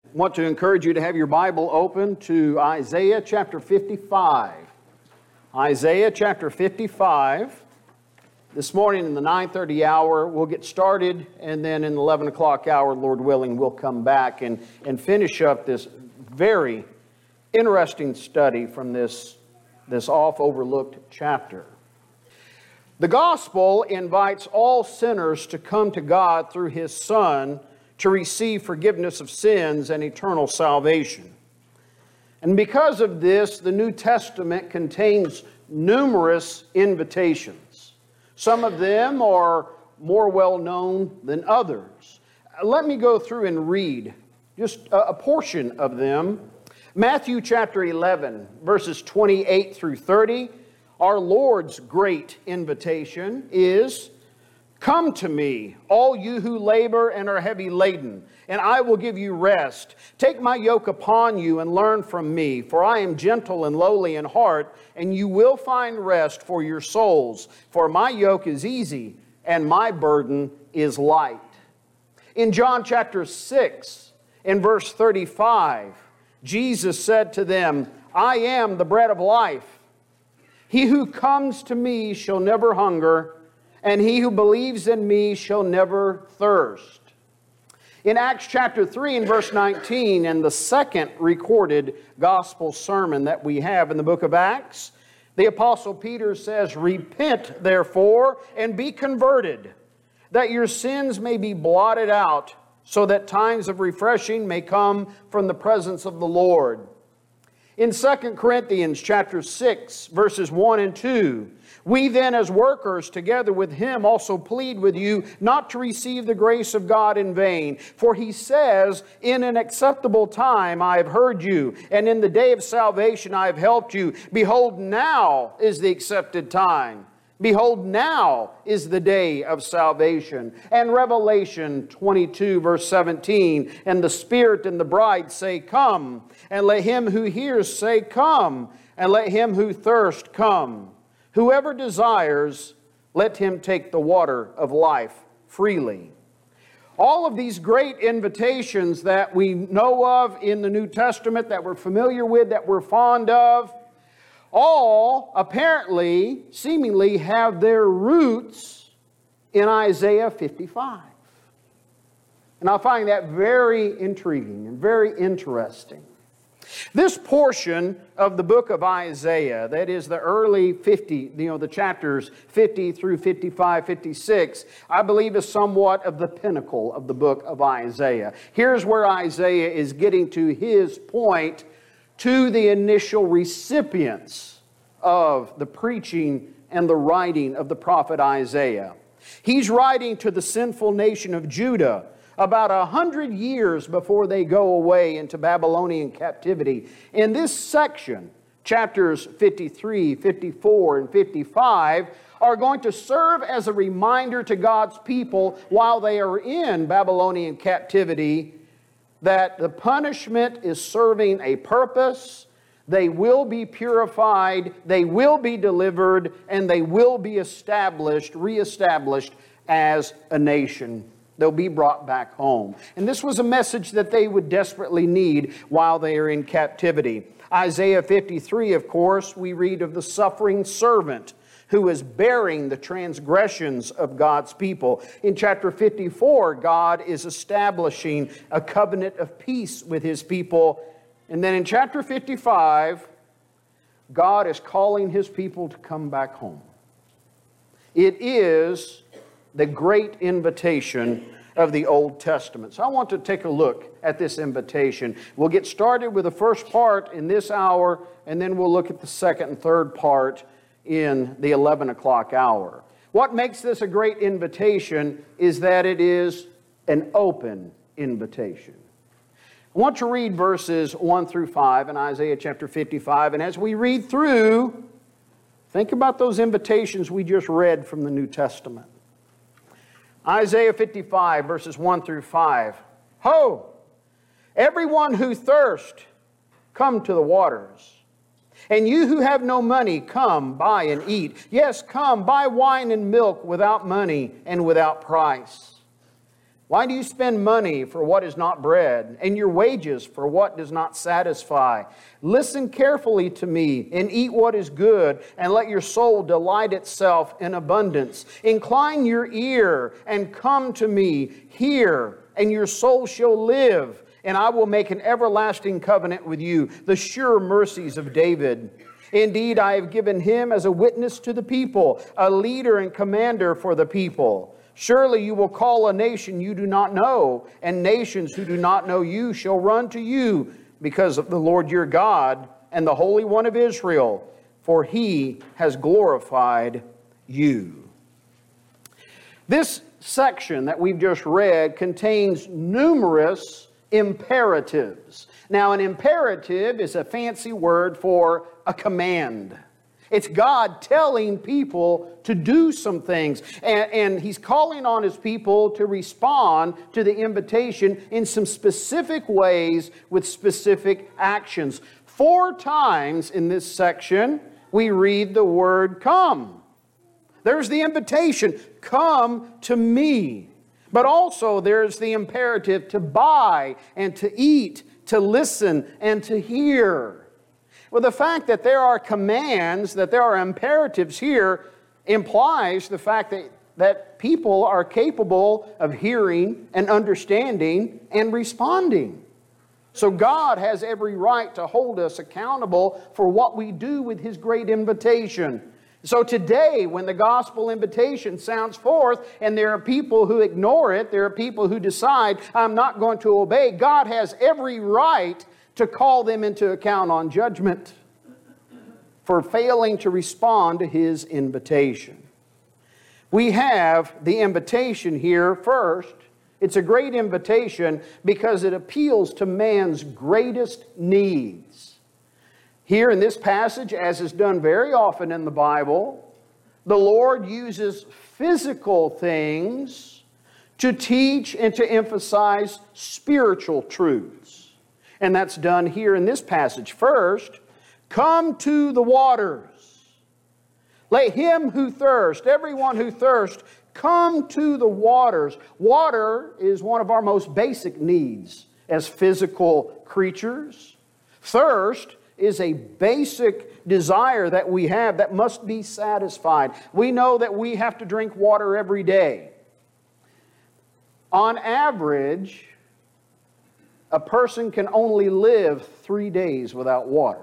I want to encourage you to have your Bible open to Isaiah chapter 55. Isaiah chapter 55. This morning in the 9:30 hour, we'll get started, and then in the 11 o'clock hour, Lord willing, we'll come back and finish up this very interesting study from this oft-overlooked chapter. The gospel invites all sinners to come to God through His Son to receive forgiveness of sins and eternal salvation. And because of this, the New Testament contains numerous invitations. Some of them are more well known than others. Let me go through and read just a portion of them. Matthew chapter 11, verses 28 through 30. Our Lord's great invitation is, "Come to me, all you who labor and are heavy laden, and I will give you rest. Take my yoke upon you and learn from me, for I am gentle and lowly in heart, and you will find rest for your souls. For my yoke is easy and my burden is light." In John chapter 6, in verse 35, Jesus said to them, "I am the bread of life. He who comes to me shall never hunger, and he who believes in me shall never thirst." In Acts chapter 3 and verse 19, and the second recorded gospel sermon that we have in the book of Acts, the Apostle Peter says, "Repent therefore and be converted, that your sins may be blotted out, so that times of refreshing may come from the presence of the Lord." In 2 Corinthians chapter 6, verses 1 and 2, "We then as workers together with him also plead with you not to receive the grace of God in vain. For he says, 'In an acceptable time I have heard you, and in the day of salvation I have helped you. Behold, now is the accepted time. Behold, now is the day of salvation.'" And Revelation 22, verse 17, "And the Spirit and the bride say, 'Come.' And let him who hears say, 'Come.' And let him who thirsts come. Whoever desires, let him take the water of life freely." All of these great invitations that we know of in the New Testament, that we're familiar with, that we're fond of, all apparently, seemingly have their roots in Isaiah 55. And I find that very intriguing and very interesting. This portion of the book of Isaiah, that is the early the chapters 50 through 55, 56, I believe is somewhat of the pinnacle of the book of Isaiah. Here's where Isaiah is getting to his point to the initial recipients of the preaching and the writing of the prophet Isaiah. He's writing to the sinful nation of Judah about 100 years before they go away into Babylonian captivity. In this section, chapters 53, 54, and 55 are going to serve as a reminder to God's people while they are in Babylonian captivity that the punishment is serving a purpose. They will be purified, they will be delivered, and they will be reestablished as a nation. They'll be brought back home. And this was a message that they would desperately need while they are in captivity. Isaiah 53, of course, we read of the suffering servant who is bearing the transgressions of God's people. In chapter 54, God is establishing a covenant of peace with His people. And then in chapter 55, God is calling His people to come back home. It is the great invitation of the Old Testament. So I want to take a look at this invitation. We'll get started with the first part in this hour, and then we'll look at the second and third part in the 11 o'clock hour. What makes this a great invitation is that it is an open invitation. I want to read verses 1 through 5 in Isaiah chapter 55, and as we read through, think about those invitations we just read from the New Testament. Isaiah 55, verses 1 through 5. "Ho! Everyone who thirsts, come to the waters. And you who have no money, come, buy and eat. Yes, come, buy wine and milk without money and without price. Why do you spend money for what is not bread, and your wages for what does not satisfy? Listen carefully to me, and eat what is good, and let your soul delight itself in abundance. Incline your ear, and come to me. Hear, and your soul shall live, and I will make an everlasting covenant with you, the sure mercies of David. Indeed, I have given him as a witness to the people, a leader and commander for the people. Surely you will call a nation you do not know, and nations who do not know you shall run to you because of the Lord your God and the Holy One of Israel, for He has glorified you. This section that we've just read contains numerous imperatives. Now, an imperative is a fancy word for a command. It's God telling people to do some things. And He's calling on His people to respond to the invitation in some specific ways with specific actions. 4 times in this section, we read the word come. There's the invitation, come to me. But also there's the imperative to buy and to eat, to listen and to hear. Well, the fact that there are commands, that there are imperatives here, implies the fact that people are capable of hearing and understanding and responding. So God has every right to hold us accountable for what we do with His great invitation. So today, when the gospel invitation sounds forth and there are people who ignore it, there are people who decide, I'm not going to obey, God has every right to call them into account on judgment for failing to respond to His invitation. We have the invitation here first. It's a great invitation because it appeals to man's greatest needs. Here in this passage, as is done very often in the Bible, the Lord uses physical things to teach and to emphasize spiritual truths. And that's done here in this passage. First, come to the waters. Let him who thirsts, everyone who thirsts, come to the waters. Water is one of our most basic needs as physical creatures. Thirst is a basic desire that we have that must be satisfied. We know that we have to drink water every day. On average, a person can only live 3 days without water.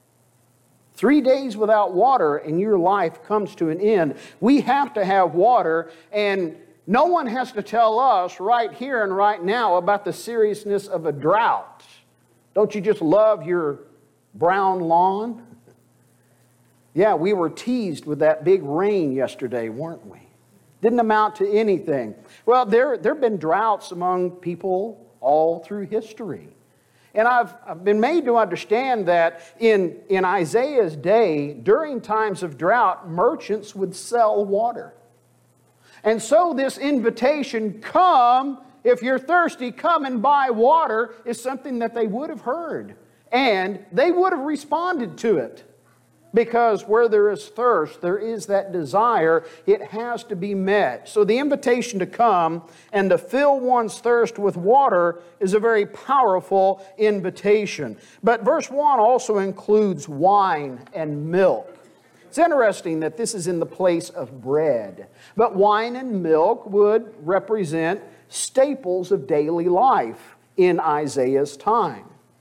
3 days without water and your life comes to an end. We have to have water, and no one has to tell us right here and right now about the seriousness of a drought. Don't you just love your brown lawn? Yeah, we were teased with that big rain yesterday, weren't we? Didn't amount to anything. Well, there have been droughts among people all through history. And I've been made to understand that in Isaiah's day, during times of drought, merchants would sell water. And so this invitation, come, if you're thirsty, come and buy water, is something that they would have heard. And they would have responded to it. Because where there is thirst, there is that desire. It has to be met. So the invitation to come and to fill one's thirst with water is a very powerful invitation. But verse 1 also includes wine and milk. It's interesting that this is in the place of bread. But wine and milk would represent staples of daily life in Isaiah's time.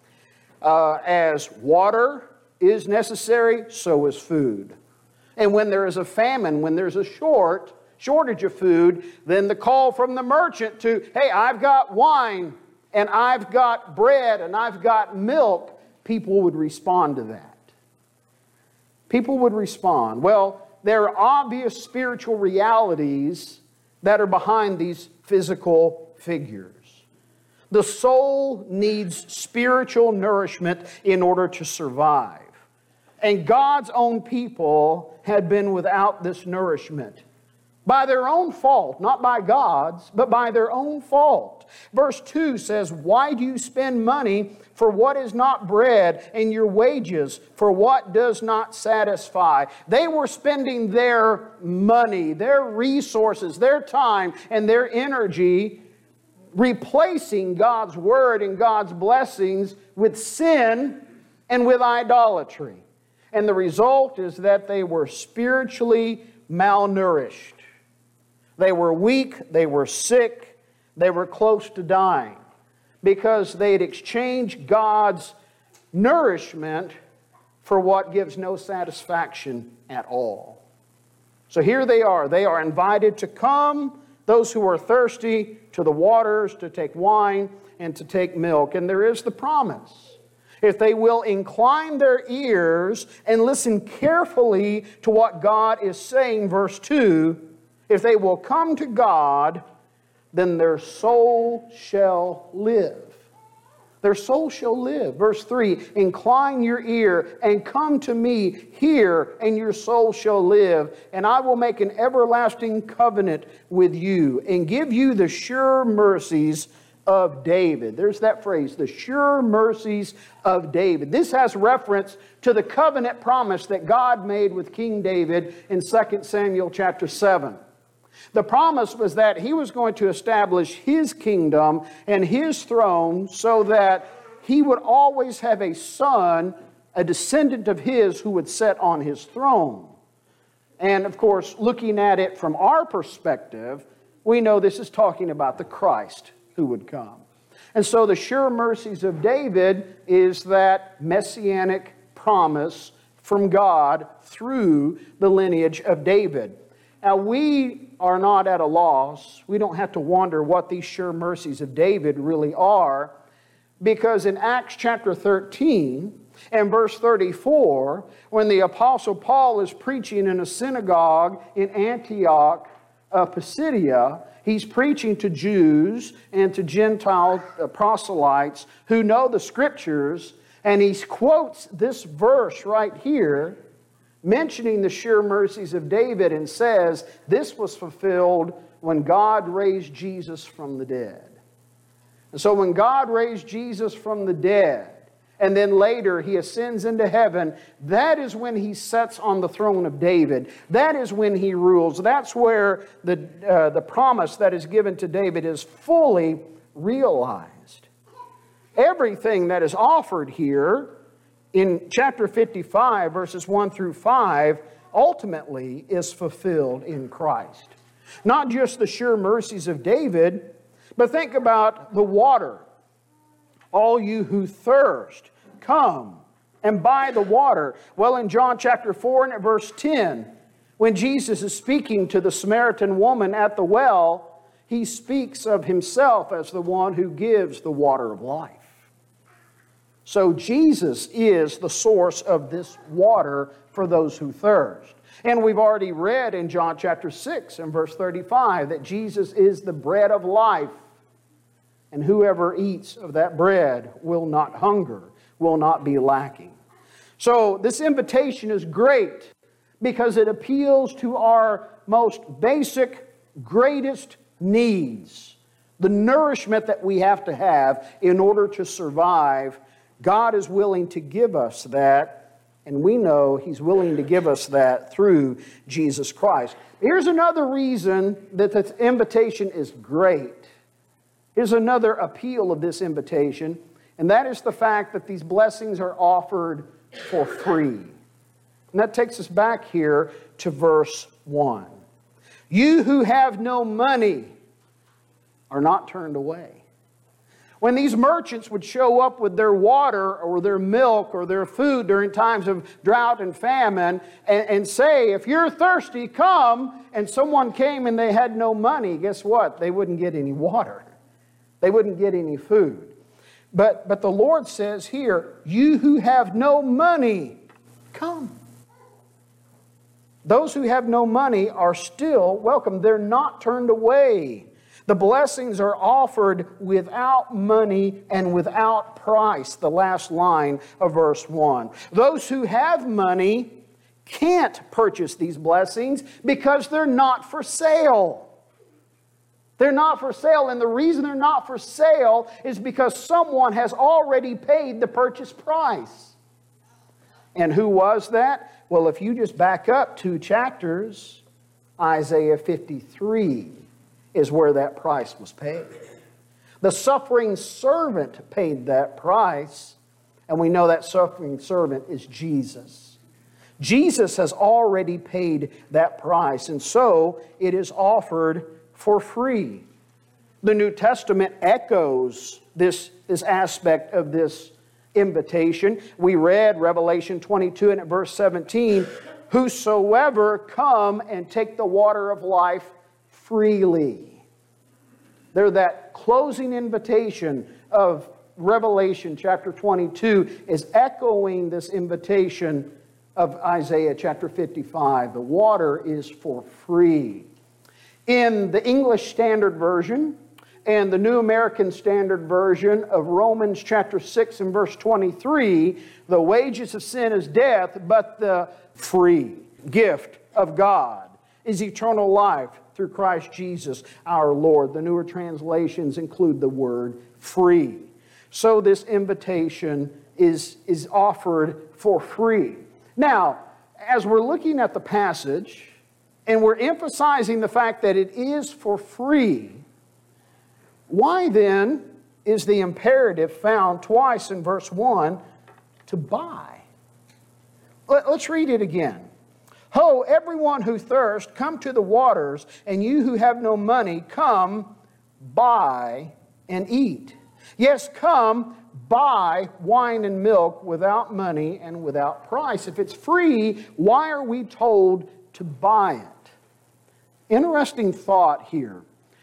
As water is necessary, so is food. And when there is a famine, when there's a shortage of food, then the call from the merchant to, hey, I've got wine, and I've got bread, and I've got milk, people would respond to that. People would respond. Well, there are obvious spiritual realities that are behind these physical figures. The soul needs spiritual nourishment in order to survive. And God's own people had been without this nourishment. By their own fault, not by God's, but by their own fault. Verse 2 says, why do you spend money for what is not bread, and your wages for what does not satisfy? They were spending their money, their resources, their time, and their energy replacing God's Word and God's blessings with sin and with idolatry. And the result is that they were spiritually malnourished. They were weak, they were sick, they were close to dying because they had exchanged God's nourishment for what gives no satisfaction at all. So here they are. They are invited to come, those who are thirsty, to the waters, to take wine and to take milk. And there is the promise. If they will incline their ears and listen carefully to what God is saying, verse 2, if they will come to God, then their soul shall live. Their soul shall live. Verse 3, incline your ear and come to me, hear, and your soul shall live. And I will make an everlasting covenant with you and give you the sure mercies of David. There's that phrase, the sure mercies of David. This has reference to the covenant promise that God made with King David in 2 Samuel chapter 7. The promise was that he was going to establish his kingdom and his throne so that he would always have a son, a descendant of his, who would sit on his throne. And of course, looking at it from our perspective, we know this is talking about the Christ who would come. And so the sure mercies of David is that messianic promise from God through the lineage of David. Now, we are not at a loss. We don't have to wonder what these sure mercies of David really are, because in Acts chapter 13 and verse 34, when the Apostle Paul is preaching in a synagogue in Antioch of Pisidia, he's preaching to Jews and to Gentile proselytes who know the Scriptures, and he quotes this verse right here, mentioning the sure mercies of David, and says, this was fulfilled when God raised Jesus from the dead. And so when God raised Jesus from the dead, and then later he ascends into heaven, that is when he sits on the throne of David. That is when he rules. That's where the promise that is given to David is fully realized. Everything that is offered here in chapter 55, verses 1 through 5, ultimately is fulfilled in Christ. Not just the sure mercies of David, but think about the water. All you who thirst, come and buy the water. Well, in John chapter 4 and at verse 10, when Jesus is speaking to the Samaritan woman at the well, he speaks of himself as the one who gives the water of life. So Jesus is the source of this water for those who thirst. And we've already read in John chapter 6 and verse 35 that Jesus is the bread of life. And whoever eats of that bread will not hunger, will not be lacking. So this invitation is great because it appeals to our most basic, greatest needs. The nourishment that we have to have in order to survive. God is willing to give us that, and we know He's willing to give us that through Jesus Christ. Here's another reason that this invitation is great. Here's another appeal of this invitation, and that is the fact that these blessings are offered for free. And that takes us back here to verse 1. You who have no money are not turned away. When these merchants would show up with their water or their milk or their food during times of drought and famine and say, if you're thirsty, come, and someone came and they had no money, guess what? They wouldn't get any water. They wouldn't get any food. But the Lord says here, you who have no money, come. Those who have no money are still welcome. They're not turned away. The blessings are offered without money and without price, the last line of verse 1. Those who have money can't purchase these blessings because they're not for sale. They're not for sale, and the reason they're not for sale is because someone has already paid the purchase price. And who was that? Well, if you just back up 2 chapters, Isaiah 53 is where that price was paid. The suffering servant paid that price, and we know that suffering servant is Jesus. Jesus has already paid that price, and so it is offered for free. The New Testament echoes this aspect of this invitation. We read Revelation 22 and at verse 17, "Whosoever come and take the water of life freely." There, that closing invitation of Revelation chapter 22 is echoing this invitation of Isaiah chapter 55. The water is for free. In the English Standard Version and the New American Standard Version of Romans chapter 6 and verse 23, the wages of sin is death, but the free gift of God is eternal life through Christ Jesus our Lord. The newer translations include the word free. So this invitation is offered for free. Now, as we're looking at the passage, and we're emphasizing the fact that it is for free, why then is the imperative found twice in verse 1 to buy? Let's read it again. "Ho, everyone who thirsts, come to the waters, and you who have no money, come, buy, and eat. Yes, come, buy wine and milk without money and without price." If it's free, why are we told to buy it? Interesting thought here.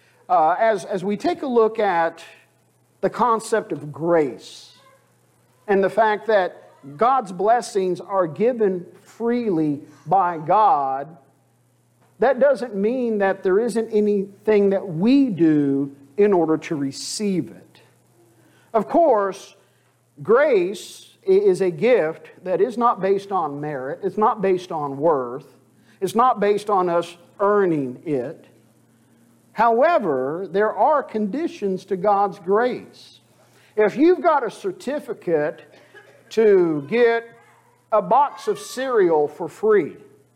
As we take a look at the concept of grace and the fact that God's blessings are given freely by God, that doesn't mean that there isn't anything that we do in order to receive it. Of course, grace is a gift that is not based on merit. It's not based on worth. It's not based on us earning it. However, there are conditions to God's grace. If you've got a certificate to get a box of cereal for free,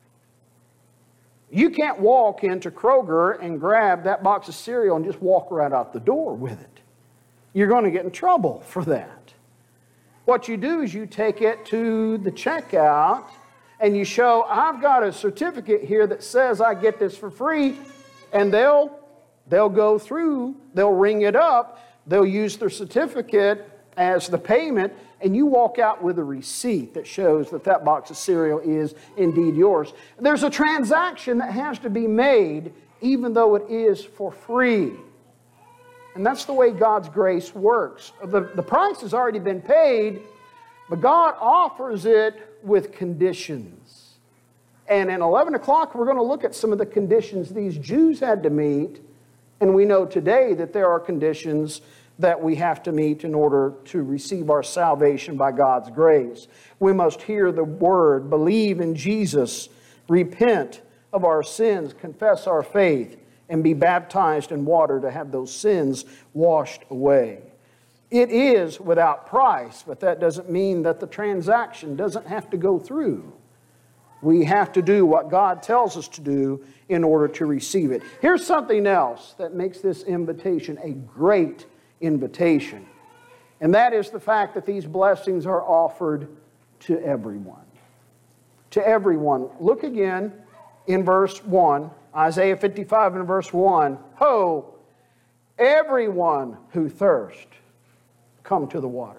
you can't walk into Kroger and grab that box of cereal and just walk right out the door with it. You're going to get in trouble for that. What you do is you take it to the checkout and you show, "I've got a certificate here that says I get this for free," and they'll go through, they'll ring it up, they'll use their certificate as the payment, and you walk out with a receipt that shows that that box of cereal is indeed yours. There's a transaction that has to be made even though it is for free. And that's the way God's grace works. The price has already been paid, but God offers it with conditions. And in 11 o'clock, we're going to look at some of the conditions these Jews had to meet. And we know today that there are conditions that we have to meet in order to receive our salvation by God's grace. We must hear the word, believe in Jesus, repent of our sins, confess our faith, and be baptized in water to have those sins washed away. It is without price, but that doesn't mean that the transaction doesn't have to go through. We have to do what God tells us to do in order to receive it. Here's something else that makes this invitation a great invitation, and that is the fact that these blessings are offered to everyone. To everyone. Look again in verse 1, Isaiah 55 and verse 1. "Ho, everyone who thirsts, come to the waters."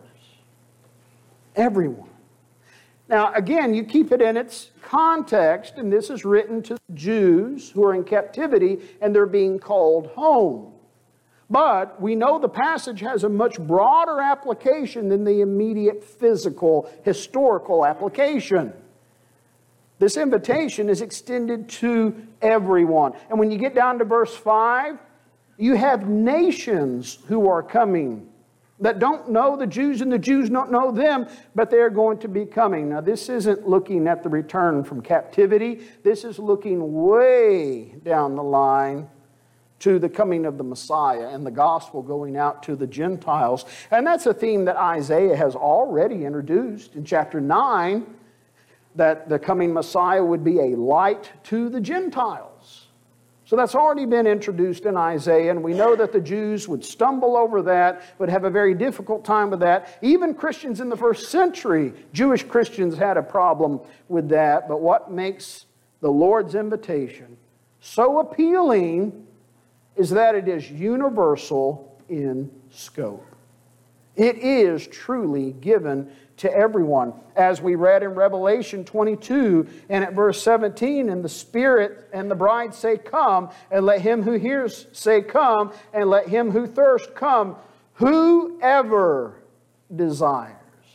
Everyone. Now, again, you keep it in its context, and this is written to Jews who are in captivity and they're being called home. But we know the passage has a much broader application than the immediate physical, historical application. This invitation is extended to everyone. And when you get down to verse 5, you have nations who are coming that don't know the Jews and the Jews don't know them, but they're going to be coming. Now, this isn't looking at the return from captivity. This is looking way down the line to the coming of the Messiah and the gospel going out to the Gentiles. And that's a theme that Isaiah has already introduced in chapter 9, that the coming Messiah would be a light to the Gentiles. So that's already been introduced in Isaiah, and we know that the Jews would stumble over that, would have a very difficult time with that. Even Christians in the first century, Jewish Christians, had a problem with that. But what makes the Lord's invitation so appealing is that it is universal in scope. It is truly given to everyone. As we read in Revelation 22 and at verse 17, and the Spirit and the bride say, "Come," and let him who hears say, "Come," and let him who thirsts come. Whoever desires,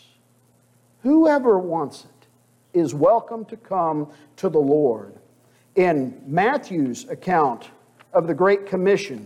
whoever wants it, is welcome to come to the Lord. In Matthew's account of the Great Commission,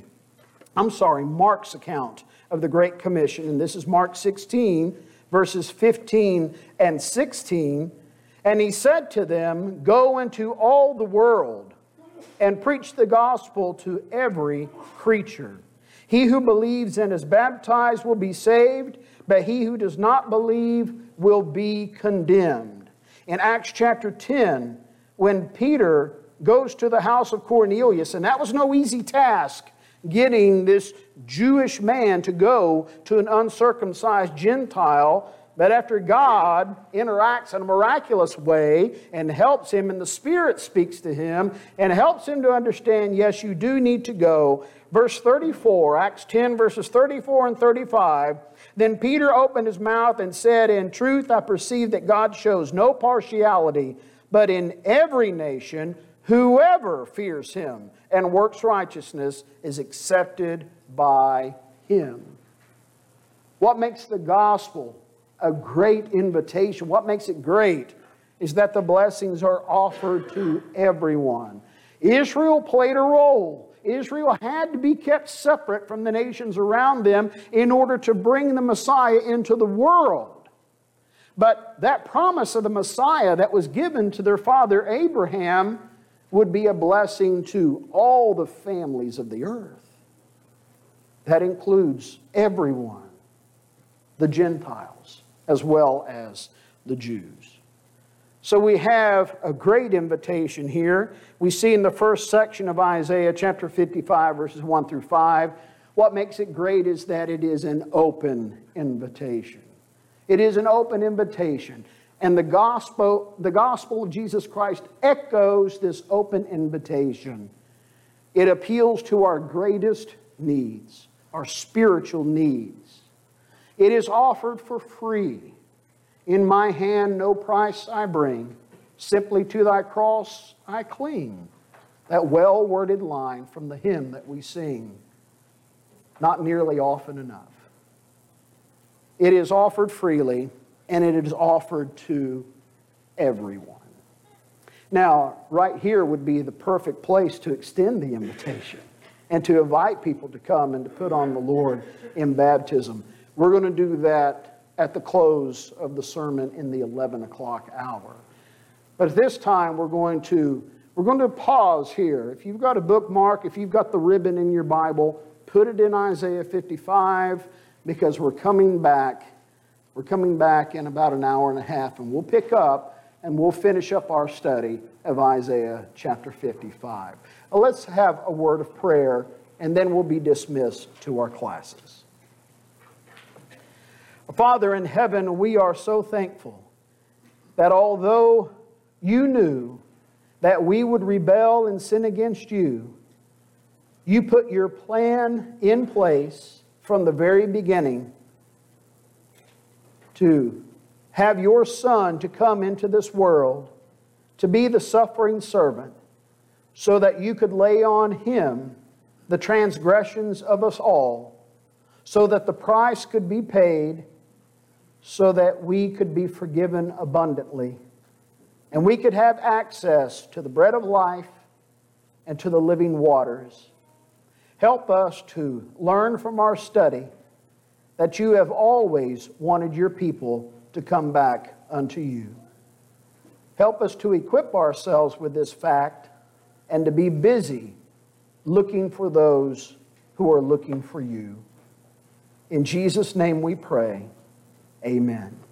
Mark's account of the Great Commission, and this is Mark 16, verses 15 and 16, and he said to them, "Go into all the world and preach the gospel to every creature. He who believes and is baptized will be saved, but he who does not believe will be condemned." In Acts chapter 10, when Peter goes to the house of Cornelius, and that was no easy task, getting this Jewish man to go to an uncircumcised Gentile. But after God interacts in a miraculous way and helps him, and the Spirit speaks to him and helps him to understand, yes, you do need to go. Verse 34, Acts 10, verses 34 and 35, "Then Peter opened his mouth and said, 'In truth, I perceive that God shows no partiality, but in every nation, whoever fears Him and works righteousness is accepted by Him.'" What makes the gospel a great invitation, what makes it great, is that the blessings are offered to everyone. Israel played a role. Israel had to be kept separate from the nations around them in order to bring the Messiah into the world. But that promise of the Messiah that was given to their father Abraham would be a blessing to all the families of the earth. That includes everyone, the Gentiles, as well as the Jews. So we have a great invitation here. We see in the first section of Isaiah chapter 55, verses 1 through 5, what makes it great is that it is an open invitation. It is an open invitation. And the gospel of Jesus Christ echoes this open invitation. It appeals to our greatest needs, our spiritual needs. It is offered for free. "In my hand no price I bring, simply to thy cross I cling." That well-worded line from the hymn that we sing not nearly often enough. It is offered freely, and it is offered to everyone. Now, right here would be the perfect place to extend the invitation and to invite people to come and to put on the Lord in baptism. We're going to do that at the close of the sermon in the 11 o'clock hour. But at this time, we're going to pause here. If you've got a bookmark, if you've got the ribbon in your Bible, put it in Isaiah 55, because we're coming back. We're coming back in about an hour and a half, and we'll pick up and we'll finish up our study of Isaiah chapter 55. Let's have a word of prayer, and then we'll be dismissed to our classes. Father in heaven, we are so thankful that although you knew that we would rebel and sin against you, you put your plan in place from the very beginning to have your Son to come into this world, to be the suffering servant, so that you could lay on Him the transgressions of us all, so that the price could be paid, so that we could be forgiven abundantly, and we could have access to the bread of life and to the living waters. Help us to learn from our study that you have always wanted your people to come back unto you. Help us to equip ourselves with this fact and to be busy looking for those who are looking for you. In Jesus' name we pray. Amen.